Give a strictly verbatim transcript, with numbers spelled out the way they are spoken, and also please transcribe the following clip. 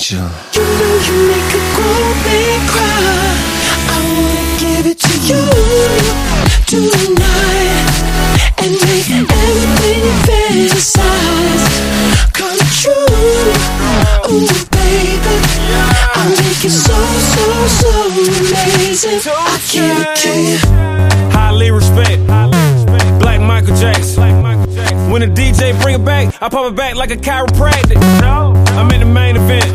you. You know you make a grown man cry. I wanna give it to you tonight and make everything you fantasize come true. Ooh, baby, I'll make it so, so, so amazing. I give it to you. Highly respect, Black Michael Jackson. When the D J bring it back, I pop it back like a chiropractic. I'm in the main event.